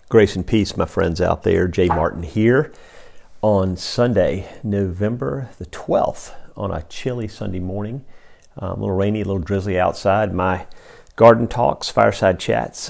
Grace and peace, my friends out there. Jay Martin here on Sunday, November the 12th, on a chilly Sunday morning. A little rainy, a little drizzly outside. My garden talks, fireside chats,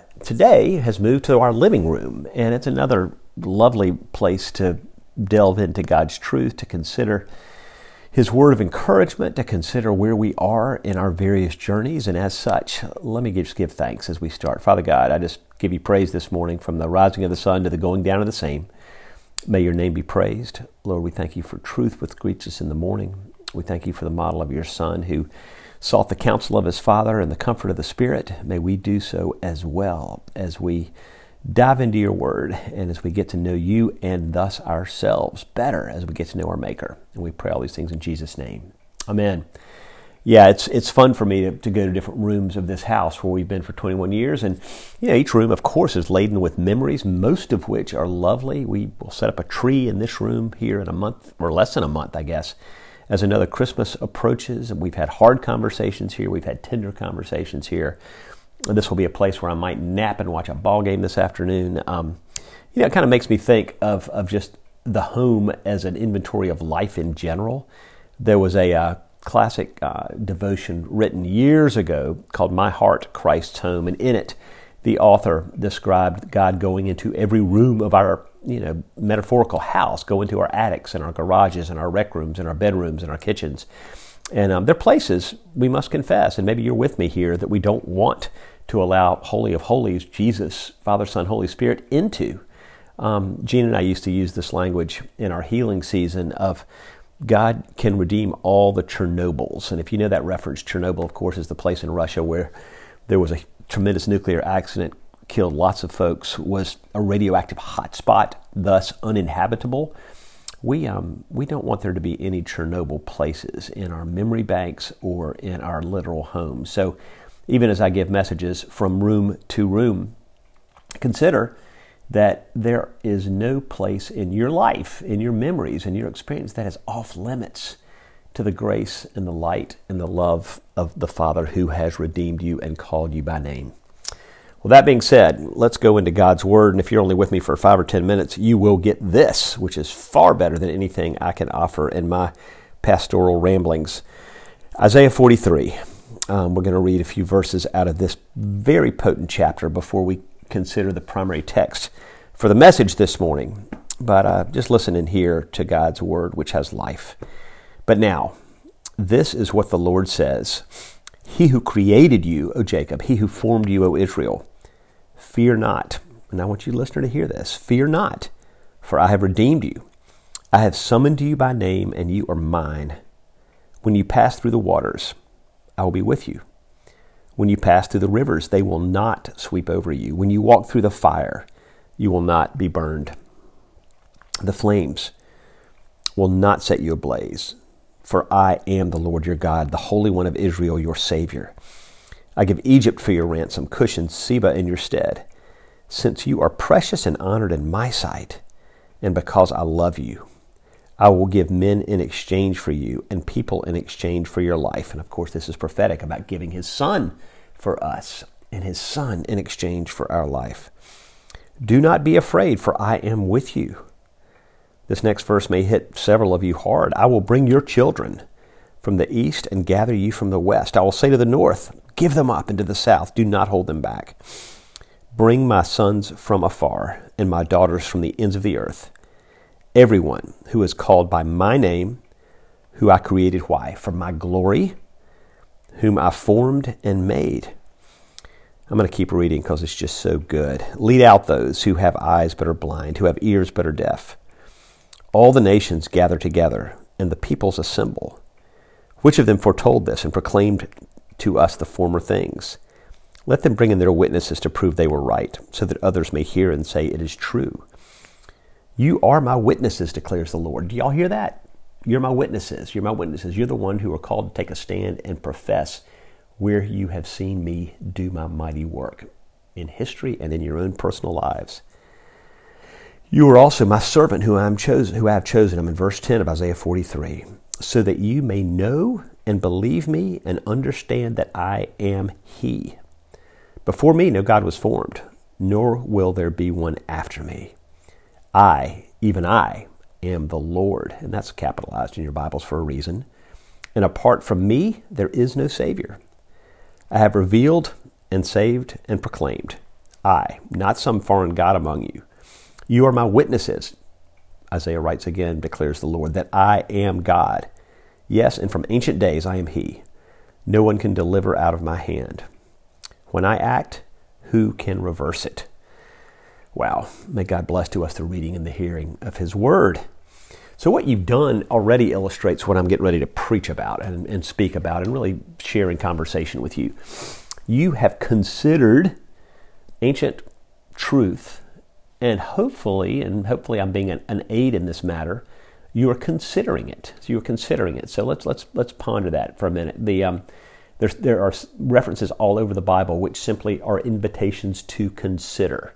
today has moved to our living room, and it's another lovely place to delve into God's truth, to consider His word of encouragement, to consider where we are in our various journeys. And as such, let me just give thanks as we start. Father God, I just give you praise this morning from the rising of the sun to the going down of the same. May your name be praised. Lord, we thank you for truth which greets us in the morning. We thank you for the model of your Son who sought the counsel of his Father and the comfort of the Spirit. May we do so as well as we dive into your word and as we get to know you and thus ourselves better as we get to know our Maker. And we pray all these things in Jesus' name. Amen. Yeah, it's fun for me to go to different rooms of this house where we've been for 21 years. And each room, of course, is laden with memories, most of which are lovely. We will set up a tree in this room here in a month, or less than a month, I guess, as another Christmas approaches. And we've had hard conversations here. We've had tender conversations here. This will be a place where I might nap and watch a ball game this afternoon. It kind of makes me think of just the home as an inventory of life in general. There was a classic devotion written years ago called My Heart, Christ's Home. And in it, the author described God going into every room of our metaphorical house, go into our attics and our garages and our rec rooms and our bedrooms and our kitchens. And they're places, we must confess, and maybe you're with me here, that we don't want to allow Holy of Holies, Jesus, Father, Son, Holy Spirit, into. Gene and I used to use this language in our healing season of God can redeem all the Chernobyls. And if you know that reference, Chernobyl, of course, is the place in Russia where there was a tremendous nuclear accident, killed lots of folks, was a radioactive hotspot, thus uninhabitable. We don't want there to be any Chernobyl places in our memory banks or in our literal homes. So even as I give messages from room to room, consider that there is no place in your life, in your memories, in your experience that is off limits to the grace and the light and the love of the Father who has redeemed you and called you by name. Well, that being said, let's go into God's Word. And if you're only with me for 5 or 10 minutes, you will get this, which is far better than anything I can offer in my pastoral ramblings. Isaiah 43. We're going to read a few verses out of this very potent chapter before we consider the primary text for the message this morning. But just listen in here to God's Word, which has life. But now, this is what the Lord says. He who created you, O Jacob, he who formed you, O Israel, fear not. And I want you, listener, to hear this. Fear not, for I have redeemed you. I have summoned you by name, and you are mine. When you pass through the waters, I will be with you. When you pass through the rivers, they will not sweep over you. When you walk through the fire, you will not be burned. The flames will not set you ablaze. For I am the Lord your God, the Holy One of Israel, your Savior. I give Egypt for your ransom, Cush and Seba in your stead. Since you are precious and honored in my sight, and because I love you, I will give men in exchange for you and people in exchange for your life. And of course, this is prophetic about giving his Son for us and his Son in exchange for our life. Do not be afraid, for I am with you. This next verse may hit several of you hard. I will bring your children from the east and gather you from the west. I will say to the north, give them up, and to the south, do not hold them back. Bring my sons from afar and my daughters from the ends of the earth. Everyone who is called by my name, who I created, why? For my glory, whom I formed and made. I'm going to keep reading because it's just so good. Lead out those who have eyes but are blind, who have ears but are deaf. All the nations gather together, and the peoples assemble. Which of them foretold this and proclaimed to us the former things? Let them bring in their witnesses to prove they were right, so that others may hear and say it is true. You are my witnesses, declares the Lord. Do y'all hear that? You're my witnesses. You're my witnesses. You're the one who are called to take a stand and profess where you have seen me do my mighty work in history and in your own personal lives. You are also my servant who I have chosen. I'm in verse 10 of Isaiah 43. So that you may know and believe me and understand that I am He. Before me, no God was formed, nor will there be one after me. I, even I, am the Lord. And that's capitalized in your Bibles for a reason. And apart from me, there is no Savior. I have revealed and saved and proclaimed. I, not some foreign God among you. You are my witnesses. Isaiah writes again, declares the Lord, that I am God. Yes, and from ancient days I am He. No one can deliver out of my hand. When I act, who can reverse it? Wow. May God bless to us the reading and the hearing of His Word. So what you've done already illustrates what I'm getting ready to preach about and speak about and really share in conversation with you. You have considered ancient truth, and hopefully I'm being an aid in this matter, you are considering it. So you're considering it. So let's ponder that for a minute. There are references all over the Bible which simply are invitations to consider.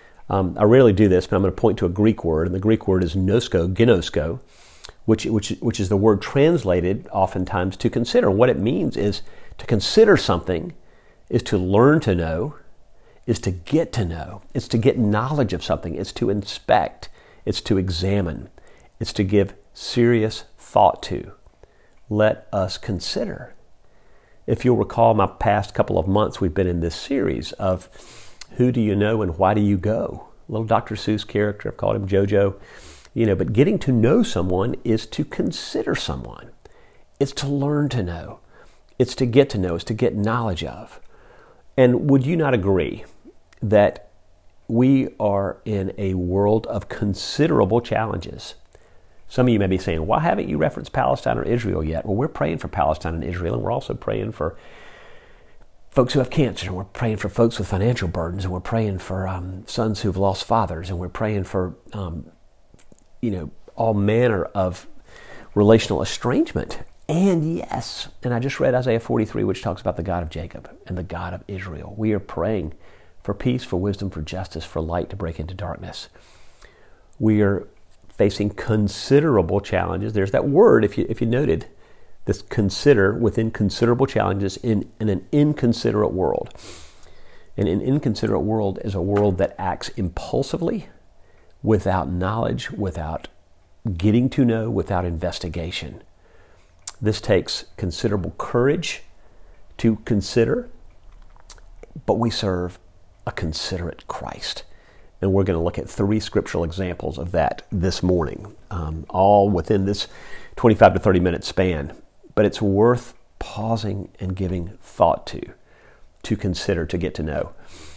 I rarely do this, but I'm going to point to a Greek word, and the Greek word is ginosko, which is the word translated oftentimes to consider. What it means is to consider something, is to learn to know, is to get to know, it's to get knowledge of something, it's to inspect, it's to examine, it's to give serious thought to. Let us consider. If you'll recall my past couple of months, we've been in this series of who do you know and why do you go? Little Dr. Seuss character, I've called him JoJo. But getting to know someone is to consider someone. It's to learn to know. It's to get to know. It's to get knowledge of. And would you not agree that we are in a world of considerable challenges? Some of you may be saying, why haven't you referenced Palestine or Israel yet? Well, we're praying for Palestine and Israel, and we're also praying for folks who have cancer, and we're praying for folks with financial burdens, and we're praying for sons who've lost fathers, and we're praying for, all manner of relational estrangement. And yes, and I just read Isaiah 43, which talks about the God of Jacob and the God of Israel. We are praying for peace, for wisdom, for justice, for light to break into darkness. We are facing considerable challenges. There's that word, if you noted, this consider within considerable challenges in an inconsiderate world. And an inconsiderate world is a world that acts impulsively, without knowledge, without getting to know, without investigation. This takes considerable courage to consider, but we serve a considerate Christ. And we're going to look at 3 scriptural examples of that this morning, all within this 25 to 30 minute span. But it's worth pausing and giving thought to consider, to get to know.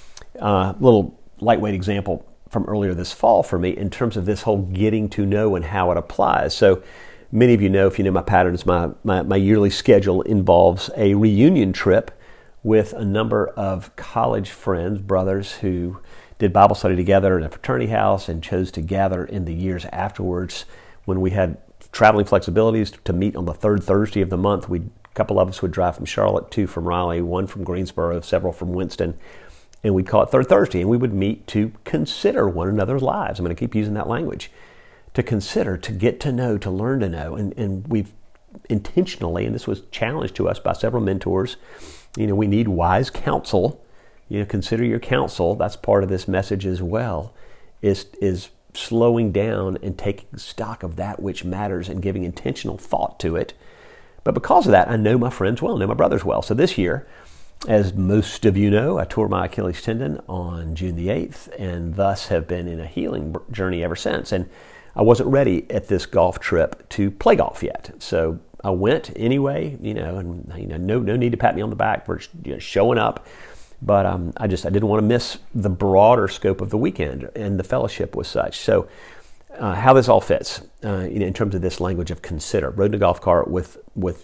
Little lightweight example from earlier this fall for me in terms of this whole getting to know and how it applies. So many of you know, if you know my patterns, my yearly schedule involves a reunion trip with a number of college friends, brothers who did Bible study together in a fraternity house and chose to gather in the years afterwards when we had traveling flexibilities to meet on the third Thursday of the month. A couple of us would drive from Charlotte, 2 from Raleigh, 1 from Greensboro, several from Winston, and we'd call it Third Thursday, and we would meet to consider one another's lives. I'm going to keep using that language. To consider, to get to know, to learn to know. And we've intentionally, and this was challenged to us by several mentors, we need wise counsel. Consider your counsel. That's part of this message as well, is slowing down and taking stock of that which matters and giving intentional thought to it. But because of that, I know my friends well, know my brothers well. So this year, as most of you know, I tore my Achilles tendon on June the 8th and thus have been in a healing journey ever since. And I wasn't ready at this golf trip to play golf yet. So I went anyway, and no need to pat me on the back for showing up. But I didn't want to miss the broader scope of the weekend, and the fellowship was such. So how this all fits in terms of this language of consider. Rode in a golf cart with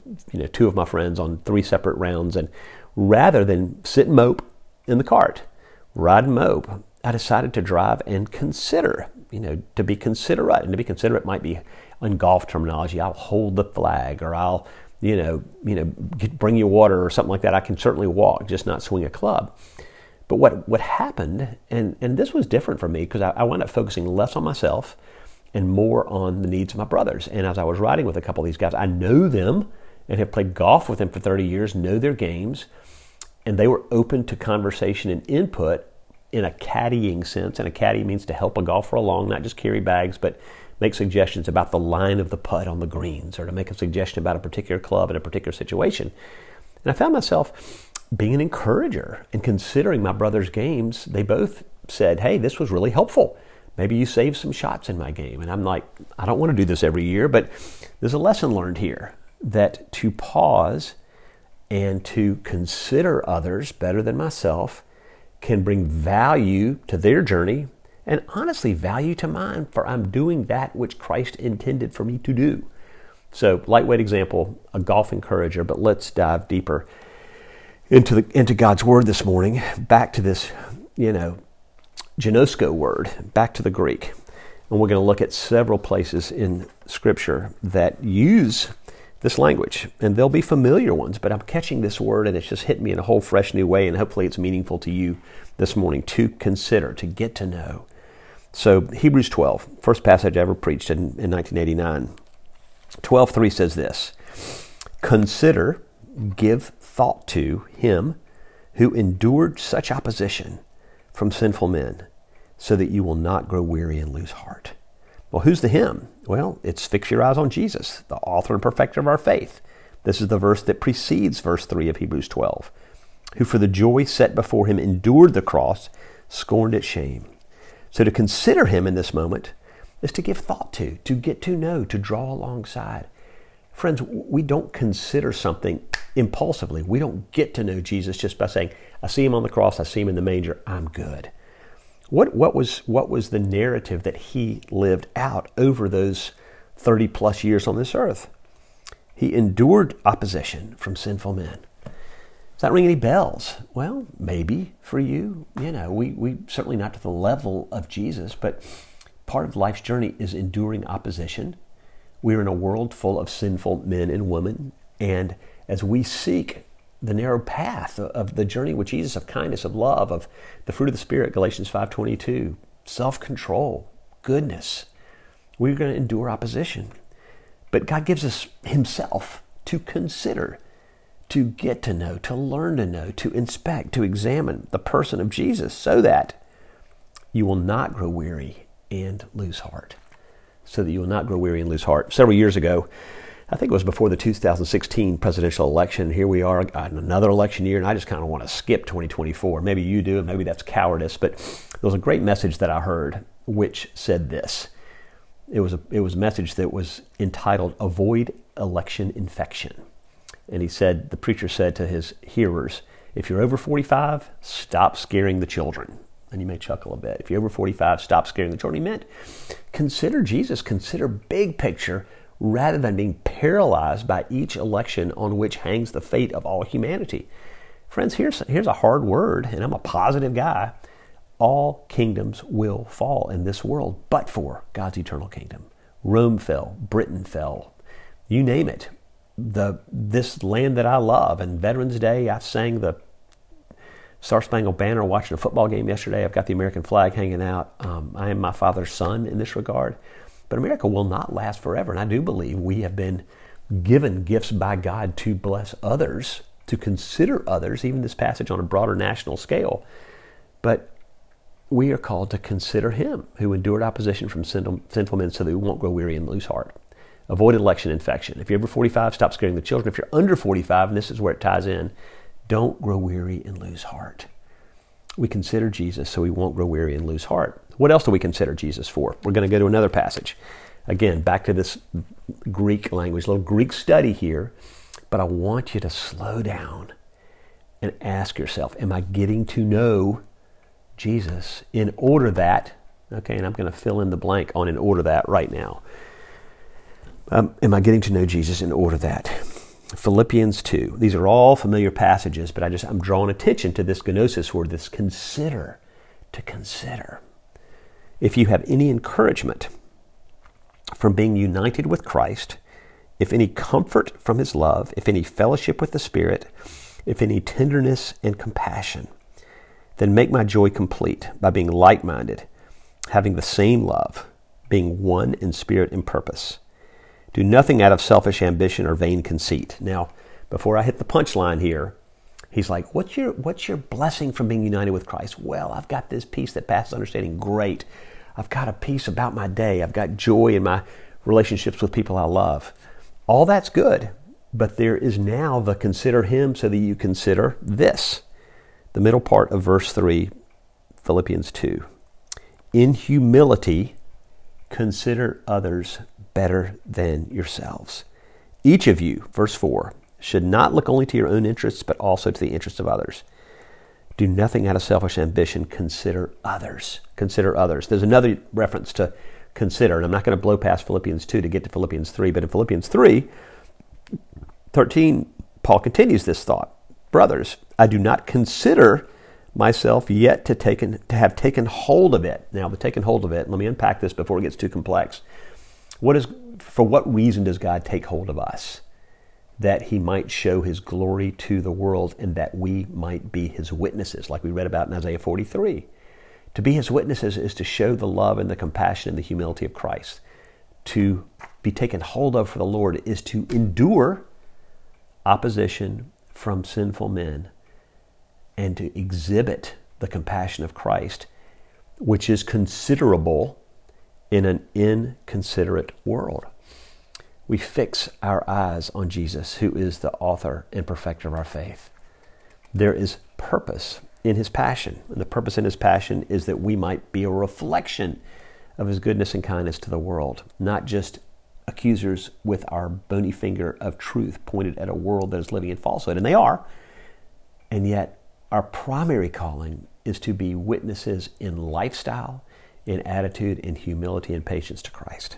2 of my friends on 3 separate rounds, and rather than sit and mope in the cart, ride and mope, I decided to drive and consider. To be considerate, and to be considerate might be in golf terminology. I'll hold the flag, or I'll bring you water or something like that. I can certainly walk, just not swing a club. But what happened, and this was different for me because I wound up focusing less on myself and more on the needs of my brothers. And as I was riding with a couple of these guys, I know them and have played golf with them for 30 years, know their games, and they were open to conversation and input in a caddying sense, and a caddy means to help a golfer along, not just carry bags, but make suggestions about the line of the putt on the greens, or to make a suggestion about a particular club in a particular situation. And I found myself being an encourager and considering my brother's games. They both said, hey, this was really helpful. Maybe you saved some shots in my game. And I'm like, I don't want to do this every year, but there's a lesson learned here that to pause and to consider others better than myself can bring value to their journey and honestly value to mine, for I'm doing that which Christ intended for me to do. So, lightweight example, a golf encourager, but let's dive deeper into God's Word this morning. Back to this, ginosko word, back to the Greek. And we're going to look at several places in Scripture that use this language. And they'll be familiar ones, but I'm catching this word and it's just hit me in a whole fresh new way, and hopefully it's meaningful to you this morning to consider, to get to know. So Hebrews 12, first passage I ever preached in 1989. 12:3 says this: consider, give thought to him who endured such opposition from sinful men, so that you will not grow weary and lose heart. Well, who's the him? Well, it's fix your eyes on Jesus, the author and perfecter of our faith. This is the verse that precedes verse 3 of Hebrews 12. Who for the joy set before him endured the cross, scorned its shame. So to consider him in this moment is to give thought to get to know, to draw alongside. Friends, we don't consider something impulsively. We don't get to know Jesus just by saying, I see him on the cross, I see him in the manger, I'm good. What was the narrative that he lived out over those 30 plus years on this earth? He endured opposition from sinful men. Does that ring any bells? Well, maybe for you. We certainly not to the level of Jesus, but part of life's journey is enduring opposition. We're in a world full of sinful men and women, and as we seek the narrow path of the journey with Jesus, of kindness, of love, of the fruit of the Spirit, Galatians 5:22, self-control, goodness, we're going to endure opposition. But God gives us himself to consider, to get to know, to learn to know, to inspect, to examine the person of Jesus, so that you will not grow weary and lose heart. So that you will not grow weary and lose heart. Several years ago, I think it was before the 2016 presidential election. Here we are in another election year, and I just kind of want to skip 2024. Maybe you do, and maybe that's cowardice. But there was a great message that I heard, which said this. It was a message that was entitled "Avoid Election Infection," and the preacher said to his hearers, "If you're over 45, stop scaring the children." And you may chuckle a bit. If you're over 45, stop scaring the children. He meant consider Jesus, consider big picture, rather than being paralyzed by each election on which hangs the fate of all humanity. Friends, here's a hard word, and I'm a positive guy. All kingdoms will fall in this world, but for God's eternal kingdom. Rome fell, Britain fell, you name it. This land that I love, and Veterans Day, I sang the Star Spangled Banner watching a football game yesterday. I've got the American flag hanging out. I am my father's son in this regard. But America will not last forever. And I do believe we have been given gifts by God to bless others, to consider others, even this passage on a broader national scale. But we are called to consider him who endured opposition from sinful men, so that we won't grow weary and lose heart. Avoid election infection. If you're over 45, stop scaring the children. If you're under 45, and this is where it ties in, don't grow weary and lose heart. We consider Jesus so we won't grow weary and lose heart. What else do we consider Jesus for? We're going to go to another passage. Again, back to this Greek language, a little Greek study here. But I want you to slow down and ask yourself, am I getting to know Jesus in order that, okay, and I'm going to fill in the blank on in order that right now. Am I getting to know Jesus in order that? Philippians 2. These are all familiar passages, but I'm drawing attention to this gnosis word, this consider, to consider. If you have any encouragement from being united with Christ, if any comfort from his love, if any fellowship with the Spirit, if any tenderness and compassion, then make my joy complete by being like-minded, having the same love, being one in spirit and purpose. Do nothing out of selfish ambition or vain conceit. Now, before I hit the punchline here, He's like, what's your blessing from being united with Christ? Well, I've got this peace that passes understanding. Great. I've got a peace about my day. I've got joy in my relationships with people I love. All that's good. But there is now the consider him so that you consider this. The middle part of verse 3, Philippians 2. In humility, consider others better than yourselves. Each of you, verse 4, should not look only to your own interests, but also to the interests of others. Do nothing out of selfish ambition. Consider others. Consider others. There's another reference to consider, and I'm not going to blow past Philippians 2 to get to Philippians 3, but in Philippians 3:13, Paul continues this thought. Brothers, I do not consider myself yet to have taken hold of it. Now, the taken hold of it, let me unpack this before it gets too complex. For what reason does God take hold of us? That he might show his glory to the world and that we might be his witnesses, like we read about in Isaiah 43. To be his witnesses is to show the love and the compassion and the humility of Christ. To be taken hold of for the Lord is to endure opposition from sinful men and to exhibit the compassion of Christ, which is considerable in an inconsiderate world. We fix our eyes on Jesus, who is the author and perfecter of our faith. There is purpose in his passion, and the purpose in his passion is that we might be a reflection of his goodness and kindness to the world, not just accusers with our bony finger of truth pointed at a world that is living in falsehood, and they are. And yet our primary calling is to be witnesses in lifestyle, in attitude, in humility, and patience to Christ.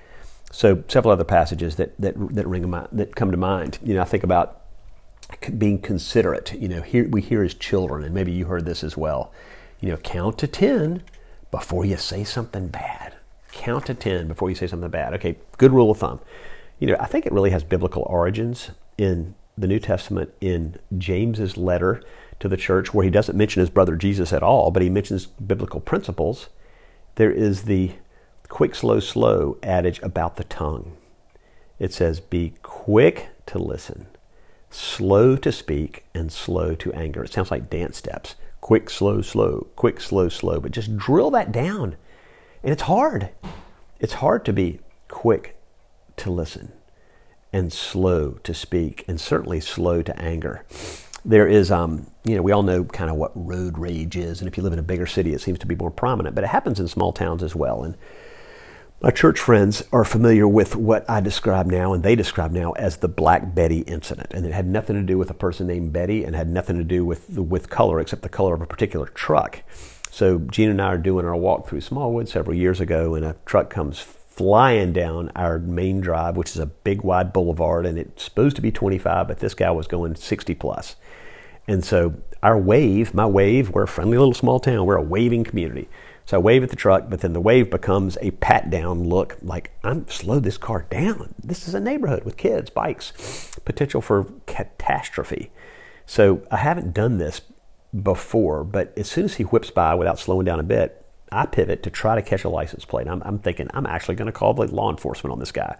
So several other passages that come to mind. I think about being considerate. Here we hear as children, and maybe you heard this as well. Count to 10 before you say something bad. Count to 10 before you say something bad. Okay, good rule of thumb. I think it really has biblical origins in the New Testament, in James's letter to the church, where he doesn't mention his brother Jesus at all, but he mentions biblical principles. There is the quick, slow, slow adage about the tongue. It says, be quick to listen, slow to speak, and slow to anger. It sounds like dance steps. Quick, slow, slow, quick, slow, slow. But just drill that down. And it's hard. It's hard to be quick to listen and slow to speak, and certainly slow to anger. There is, we all know kind of what road rage is, and if you live in a bigger city, it seems to be more prominent, but it happens in small towns as well. And my church friends are familiar with what I describe now, and they describe now as the Black Betty incident. And it had nothing to do with a person named Betty, and had nothing to do with color, except the color of a particular truck. So Gina and I are doing our walk through Smallwood several years ago, and a truck comes flying down our main drive, which is a big wide boulevard, and it's supposed to be 25, but this guy was going 60 plus. And so my wave, we're a friendly little small town, we're a waving community. So I wave at the truck, but then the wave becomes a pat down look, like, I'm slow this car down. This is a neighborhood with kids, bikes, potential for catastrophe. So I haven't done this before, but as soon as he whips by without slowing down a bit, I pivot to try to catch a license plate. I'm thinking, I'm actually going to call the law enforcement on this guy.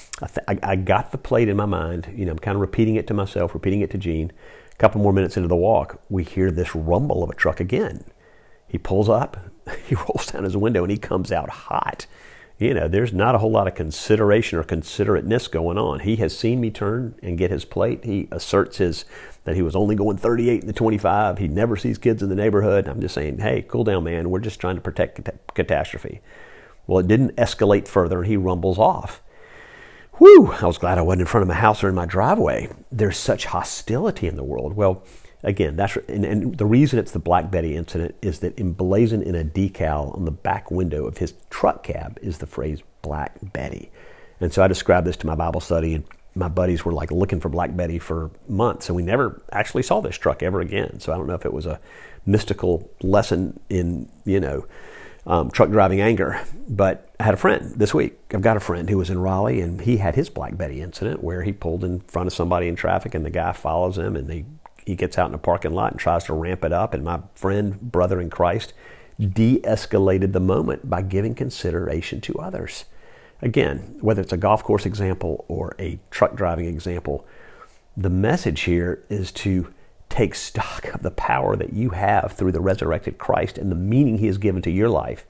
I got the plate in my mind. I'm kind of repeating it to myself, repeating it to Gene. A couple more minutes into the walk, we hear this rumble of a truck again. He pulls up, he rolls down his window, and he comes out hot. There's not a whole lot of consideration or considerateness going on. He has seen me turn and get his plate. He asserts that he was only going 38 in the 25. He never sees kids in the neighborhood. I'm just saying, hey, cool down, man. We're just trying to protect catastrophe. Well, it didn't escalate further, and he rumbles off. Whew, I was glad I wasn't in front of my house or in my driveway. There's such hostility in the world. Well, again, and the reason it's the Black Betty incident is that emblazoned in a decal on the back window of his truck cab is the phrase Black Betty. And so I described this to my Bible study, and my buddies were like looking for Black Betty for months, and we never actually saw this truck ever again. So I don't know if it was a mystical lesson in, truck driving anger. But I had a friend this week. I've got a friend who was in Raleigh, and he had his Black Betty incident where he pulled in front of somebody in traffic, and the guy follows him, and he gets out in a parking lot and tries to ramp it up. And my friend, brother in Christ, de-escalated the moment by giving consideration to others. Again, whether it's a golf course example or a truck driving example, the message here is to take stock of the power that you have through the resurrected Christ and the meaning he has given to your life.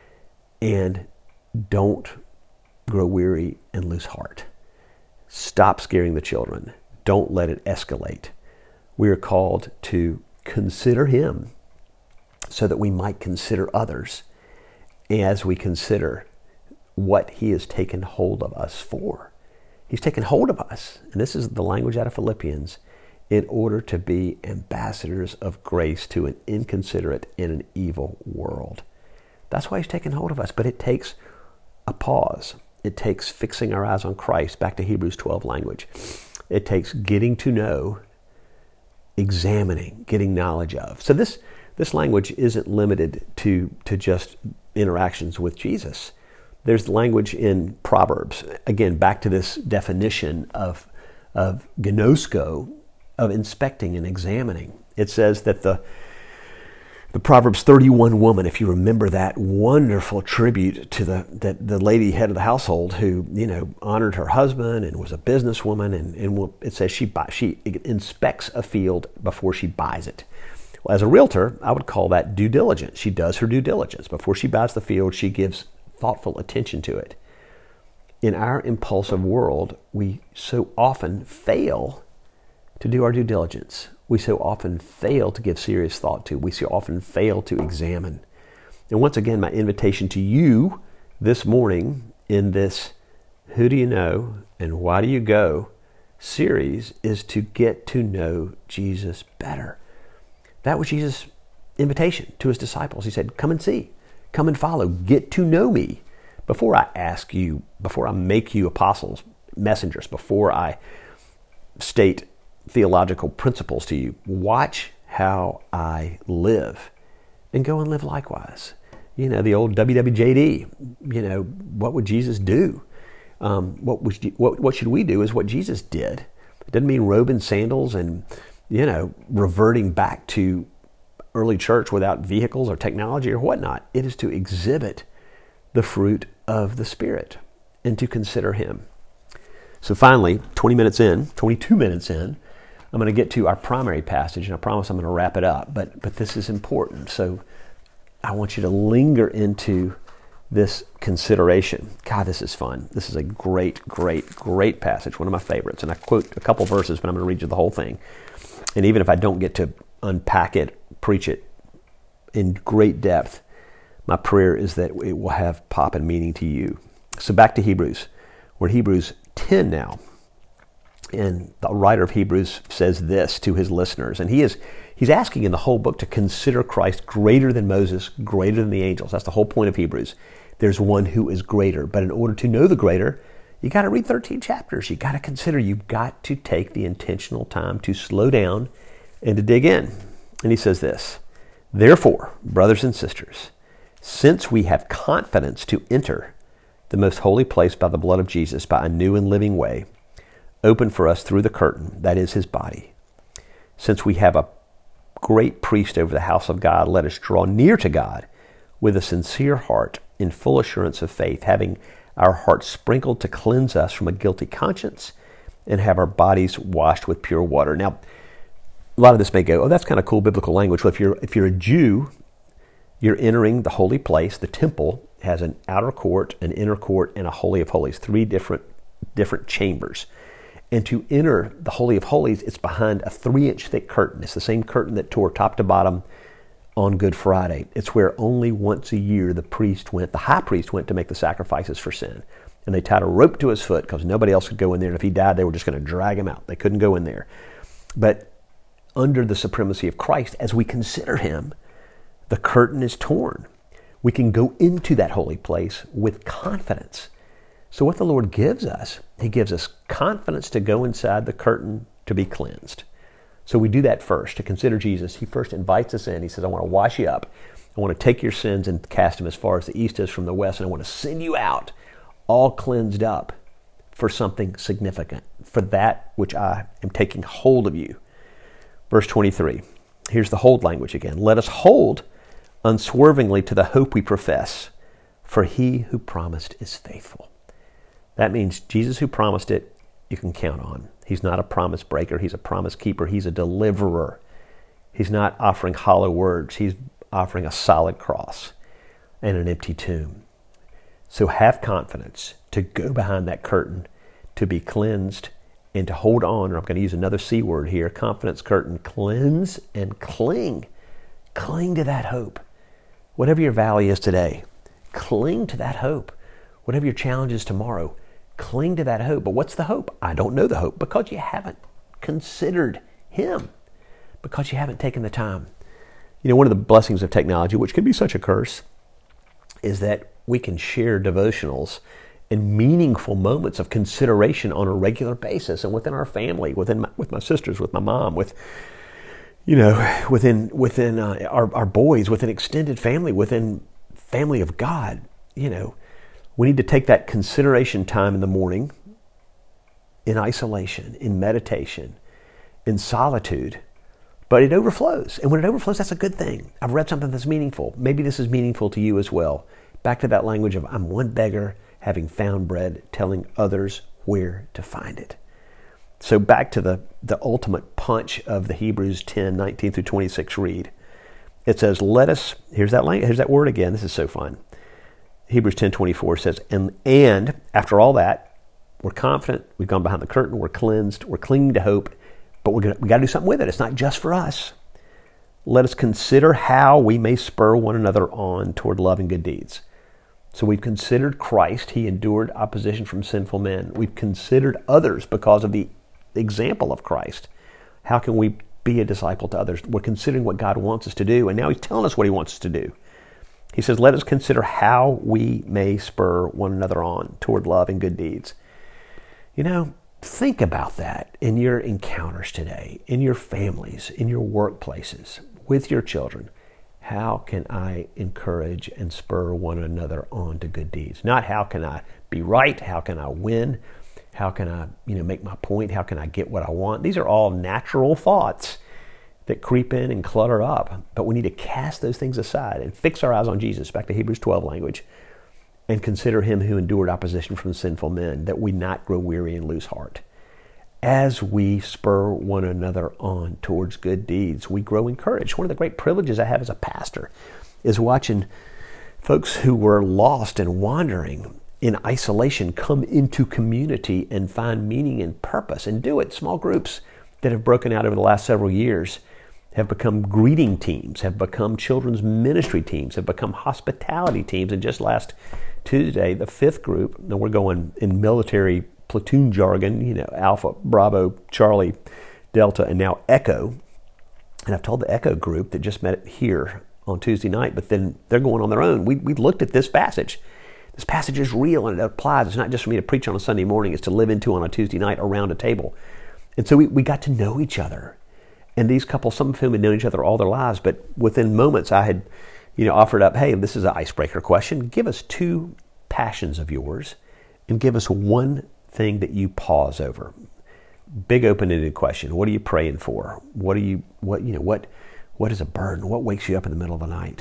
And don't grow weary and lose heart. Stop scaring the children. Don't let it escalate. We are called to consider him so that we might consider others as we consider what he has taken hold of us for. He's taken hold of us, and this is the language out of Philippians, in order to be ambassadors of grace to an inconsiderate and an evil world. That's why he's taken hold of us, but it takes a pause. It takes fixing our eyes on Christ, back to Hebrews 12 language. It takes getting to know, examining, getting knowledge of. So this language isn't limited to just interactions with Jesus. There's language in Proverbs, again, back to this definition of gnosko, of inspecting and examining. It says that the Proverbs 31 woman, if you remember that wonderful tribute to the lady head of the household who, honored her husband and was a businesswoman, and it says she inspects a field before she buys it. Well, as a realtor, I would call that due diligence. She does her due diligence. Before she buys the field, she gives thoughtful attention to it. In our impulsive world, we so often fail to do our due diligence. We so often fail to give serious thought to. We so often fail to examine. And once again, my invitation to you this morning in this Who Do You Know and Why Do You Go series is to get to know Jesus better. That was Jesus' invitation to his disciples. He said, come and see, come and follow, get to know me. Before I ask you, before I make you apostles, messengers, before I state theological principles to you, watch how I live and go and live likewise. The old WWJD, what would Jesus do? What should we do is what Jesus did. It doesn't mean robe and sandals and, reverting back to early church without vehicles or technology or whatnot. It is to exhibit the fruit of the Spirit and to consider him. So finally, 22 minutes in, I'm going to get to our primary passage, and I promise I'm going to wrap it up, but this is important. So I want you to linger into this consideration. God, this is fun. This is a great, great, great passage, one of my favorites. And I quote a couple verses, but I'm going to read you the whole thing. And even if I don't get to unpack it, preach it in great depth, my prayer is that it will have pop and meaning to you. So back to Hebrews. We're in Hebrews 10 now. And the writer of Hebrews says this to his listeners. And he's asking in the whole book to consider Christ greater than Moses, greater than the angels. That's the whole point of Hebrews. There's one who is greater. But in order to know the greater, you got to read 13 chapters. You got to consider. You've got to take the intentional time to slow down and to dig in. And he says this, therefore, brothers and sisters, since we have confidence to enter the most holy place by the blood of Jesus, by a new and living way, open for us through the curtain, that is his body. Since we have a great priest over the house of God, let us draw near to God with a sincere heart in full assurance of faith, having our hearts sprinkled to cleanse us from a guilty conscience and have our bodies washed with pure water. Now, a lot of this may go, oh, that's kind of cool biblical language. Well, if you're a Jew, you're entering the holy place. The temple has an outer court, an inner court, and a holy of holies, three different chambers. And to enter the Holy of Holies, it's behind a 3-inch thick curtain. It's the same curtain that tore top to bottom on Good Friday. It's where only once a year the high priest went to make the sacrifices for sin. And they tied a rope to his foot because nobody else could go in there. And if he died, they were just going to drag him out. They couldn't go in there. But under the supremacy of Christ, as we consider him, the curtain is torn. We can go into that holy place with confidence. So what the Lord gives us, he gives us confidence to go inside the curtain to be cleansed. So we do that first. To consider Jesus, he first invites us in. He says, I want to wash you up. I want to take your sins and cast them as far as the east is from the west. And I want to send you out all cleansed up for something significant, for that which I am taking hold of you. Verse 23. Here's the hold language again. Let us hold unswervingly to the hope we profess, for he who promised is faithful. That means Jesus who promised it, you can count on. He's not a promise breaker. He's a promise keeper. He's a deliverer. He's not offering hollow words. He's offering a solid cross and an empty tomb. So have confidence to go behind that curtain, to be cleansed, and to hold on, or I'm going to use another C word here, confidence curtain, cleanse and cling. Cling to that hope. Whatever your valley is today, cling to that hope. Whatever your challenge is tomorrow, cling to that hope. But what's the hope? I don't know the hope because you haven't considered Him, because you haven't taken the time. You know, one of the blessings of technology, which can be such a curse, is that we can share devotionals and meaningful moments of consideration on a regular basis, and within our family, with my sisters, with my mom, with within our boys, within extended family, within family of God. We need to take that consideration time in the morning, in isolation, in meditation, in solitude. But it overflows. And when it overflows, that's a good thing. I've read something that's meaningful. Maybe this is meaningful to you as well. Back to that language of I'm one beggar, having found bread, telling others where to find it. So back to the ultimate punch of the Hebrews 10, 19 through 26 read. It says, here's that word again. This is so fun. Hebrews 10:24 says, and after all that, we're confident, we've gone behind the curtain, we're cleansed, we're clinging to hope, but we got to do something with it. It's not just for us. Let us consider how we may spur one another on toward love and good deeds. So we've considered Christ. He endured opposition from sinful men. We've considered others because of the example of Christ. How can we be a disciple to others? We're considering what God wants us to do, and now He's telling us what He wants us to do. He says, let us consider how we may spur one another on toward love and good deeds. Think about that in your encounters today, in your families, in your workplaces, with your children. How can I encourage and spur one another on to good deeds? Not how can I be right? How can I win? How can I, make my point? How can I get what I want? These are all natural thoughts that creep in and clutter up. But we need to cast those things aside and fix our eyes on Jesus, back to Hebrews 12 language, and consider Him who endured opposition from sinful men, that we not grow weary and lose heart. As we spur one another on towards good deeds, we grow encouraged. One of the great privileges I have as a pastor is watching folks who were lost and wandering in isolation come into community and find meaning and purpose and do it. Small groups that have broken out over the last several years have become greeting teams, have become children's ministry teams, have become hospitality teams. And just last Tuesday, the fifth group, and we're going in military platoon jargon, Alpha, Bravo, Charlie, Delta, and now Echo. And I've told the Echo group that just met here on Tuesday night, but then they're going on their own. We looked at this passage. This passage is real and it applies. It's not just for me to preach on a Sunday morning. It's to live into on a Tuesday night around a table. And so we got to know each other. And these couples, some of whom had known each other all their lives, but within moments I had, offered up, hey, this is an icebreaker question. Give us two passions of yours and give us one thing that you pause over. Big open-ended question. What are you praying for? What is a burden? What wakes you up in the middle of the night?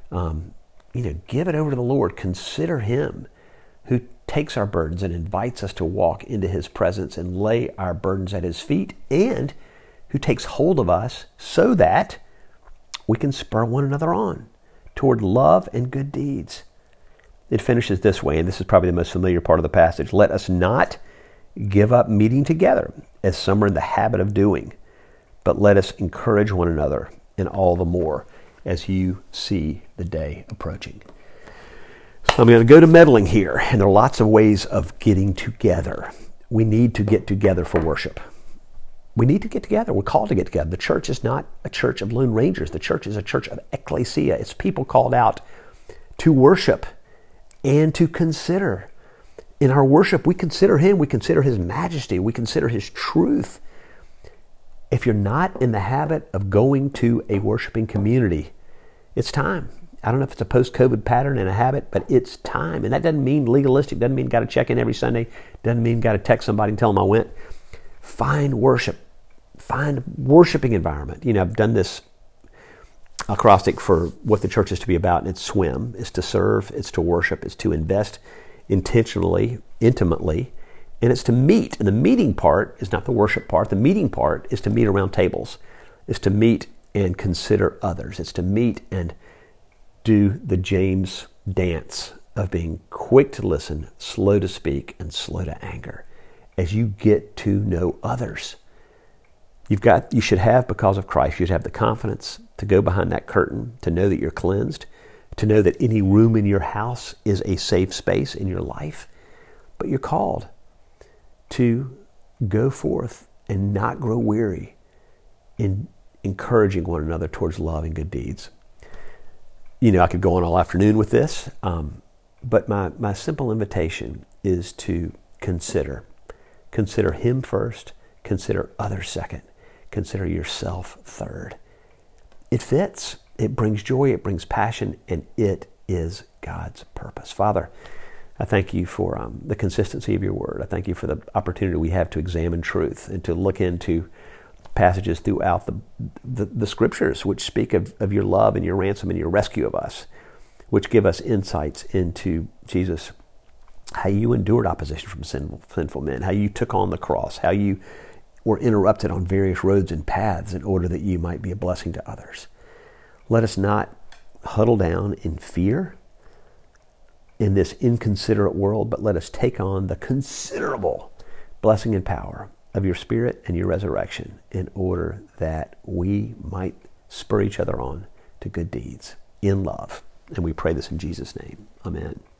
Give it over to the Lord. Consider Him who takes our burdens and invites us to walk into His presence and lay our burdens at His feet, and who takes hold of us so that we can spur one another on toward love and good deeds. It finishes this way, and this is probably the most familiar part of the passage. Let us not give up meeting together, as some are in the habit of doing, but let us encourage one another, and all the more as you see the day approaching. So I'm going to go to meddling here, and there are lots of ways of getting together. We need to get together for worship. We need to get together. We're called to get together. The church is not a church of Lone Rangers. The church is a church of ecclesia. It's people called out to worship and to consider. In our worship, we consider Him. We consider His majesty. We consider His truth. If you're not in the habit of going to a worshiping community, it's time. I don't know if it's a post-COVID pattern and a habit, but it's time. And that doesn't mean legalistic. Doesn't mean got to check in every Sunday. Doesn't mean got to text somebody and tell them I went. Find worship. Find worshiping environment. I've done this acrostic for what the church is to be about, and it's swim. It's to serve. It's to worship. It's to invest intentionally, intimately, and it's to meet. And the meeting part is not the worship part. The meeting part is to meet around tables. Is to meet and consider others. It's to meet and do the James dance of being quick to listen, slow to speak, and slow to anger as you get to know others. You should have, because of Christ, you should have the confidence to go behind that curtain, to know that you're cleansed, to know that any room in your house is a safe space in your life. But you're called to go forth and not grow weary in encouraging one another towards love and good deeds. I could go on all afternoon with this, but my simple invitation is to consider Him first, consider others second, consider yourself third. It fits. It brings joy, it brings passion, and it is God's purpose. Father, I thank you for the consistency of your word. I thank you for the opportunity we have to examine truth and to look into passages throughout the scriptures which speak of your love and your ransom and your rescue of us, which give us insights into, Jesus, how you endured opposition from sinful men, how you took on the cross, how you were interrupted on various roads and paths in order that you might be a blessing to others. Let us not huddle down in fear in this inconsiderate world, but let us take on the considerable blessing and power of your Spirit and your resurrection in order that we might spur each other on to good deeds in love. And we pray this in Jesus' name. Amen.